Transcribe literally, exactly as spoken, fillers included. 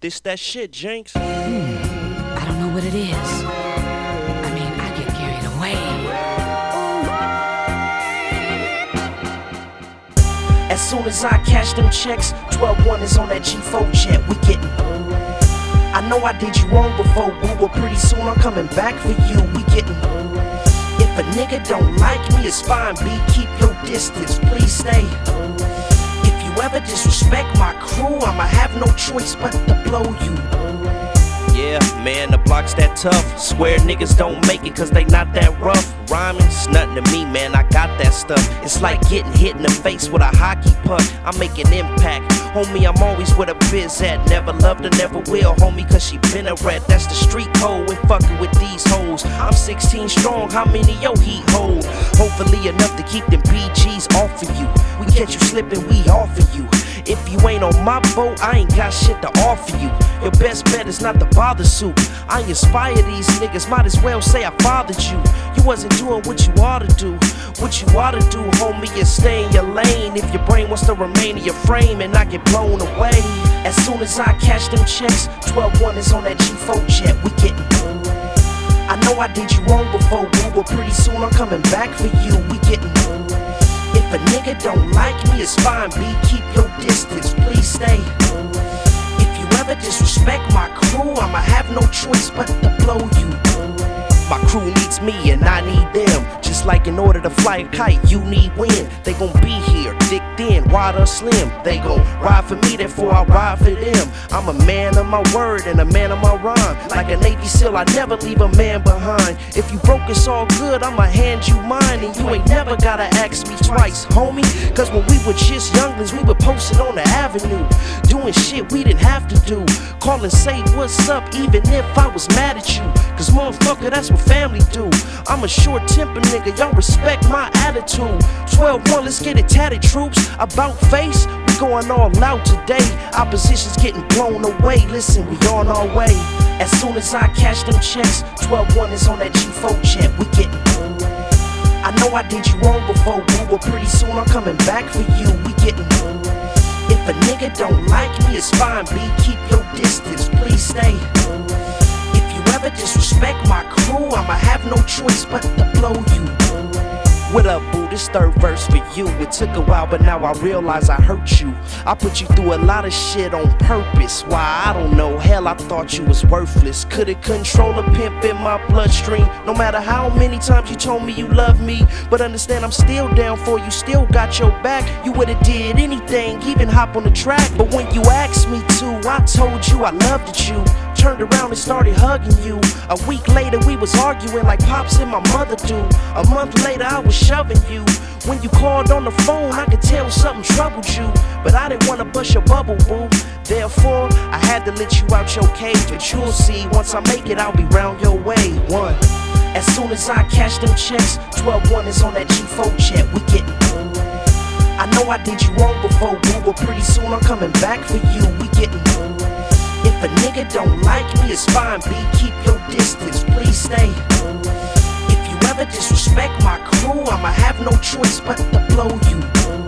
This that shit, Jinx. Hmm. I don't know what it is. I mean, I get carried away. As soon as I cash them checks, twelve one is on that G four jet. We getting. I know I did you wrong before, boo, but pretty soon I'm coming back for you. We getting. If a nigga don't like me, it's fine, B. Keep your distance, please stay. If you ever disrespect my crew, I'ma have no choice but to blow you. Yeah, man, the block's that tough. Swear niggas don't make it cause they not that rough. Rhyming's nothing to me, man, I got that stuff. It's like getting hit in the face with a hockey puck. I make an impact, homie, I'm always where the biz at. Never loved her, never will, homie, cause she been a rat. That's the street code when fucking with these hoes. I'm sixteen strong, how many yo heat hold? Hopefully enough to keep them P Gs off of you. We catch you slipping, we offer you. If you ain't on my boat, I ain't got shit to offer you. Your best bet is not to bother suit. I inspire these niggas, might as well say I fathered you. You wasn't doing what you ought to do. What you ought to do, homie, is stay in your lane. If your brain wants to remain in your frame and not get blown away. As soon as I cash them checks, twelve one is on that G four jet. We getting. I know I did you wrong before, boo, but pretty soon I'm coming back for you. We getting. If a nigga don't like me, it's fine, B. Keep your distance, please stay. If you ever disrespect my crew, I'ma have no choice but to blow you. My crew needs me and I need them. Just like in order to fly a kite, you need wind. They gon' be here, thick, thin, wide or slim. They gon' ride for me, therefore I ride for them. I'm a man of my word and a man of my rhyme. Like a Navy SEAL, I never leave a man behind. If you broke, it's all good, I'ma hand you mine. And you ain't never gotta ask me twice, homie. Cause when we were just younglings, we were posted on the avenue, doing shit we didn't have to do. Call and say what's up, even if I was mad at you. Cause motherfucker, that's what family do. I'm a short temper nigga, y'all respect my attitude. twelve one, let's get it tatted, troops. About face, we going all out today. Opposition's getting blown away, listen, we on our way. As soon as I cash them checks, twelve one is on that G four jet. We getting. I know I did you wrong before, boo, but pretty soon I'm coming back for you. We getting. If a nigga don't like me, it's fine, B. Keep your distance, please stay. Ever disrespect my crew, I'ma have no choice but to blow you. What up, boo? This third verse for you. It took a while, but now I realize I hurt you. I put you through a lot of shit on purpose. Why, I don't know. Hell, I thought you was worthless. Couldn't control a pimp in my bloodstream. No matter how many times you told me you love me, but understand I'm still down for you, still got your back. You would've did anything, even hop on the track. But when you asked me to, I told you I loved you. Turned around and started hugging you. A week later we was arguing like Pops and my mother do. A month later I was shoving you. When you called on the phone I could tell something troubled you, but I didn't wanna bust your bubble, boo. Therefore I had to let you out your cage. But you'll see, once I make it I'll be round your way. One. As soon as I cash them checks, twelve one is on that G four jet. We getting. I know I did you wrong before, boo, but pretty soon I'm coming back for you. We getting. If a nigga don't like me, it's fine, B. Keep your distance, please stay. If you ever disrespect my crew, I'ma have no choice but to blow you.